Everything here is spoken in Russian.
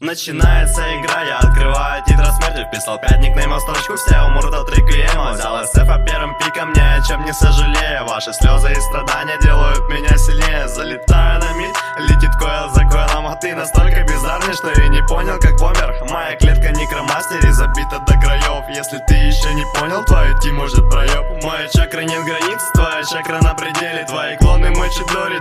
Начинается игра, я открываю тетрадь смерти. Вписал 5 никнеймов, строчку, все умрут от реквиема. Взял СФ первым пиком, ни о чем не сожалею. Ваши слезы и страдания делают меня сильнее. Залетаю на мид, летит койл за койлом. А ты настолько бездарный, что и не понял, как помер. Моя клетка некромастери забита до краев. Если ты еще не понял, твою ти может проеб. Моя чакра нет границ, твоя чакра на пределе. Твои клоны мочат дори,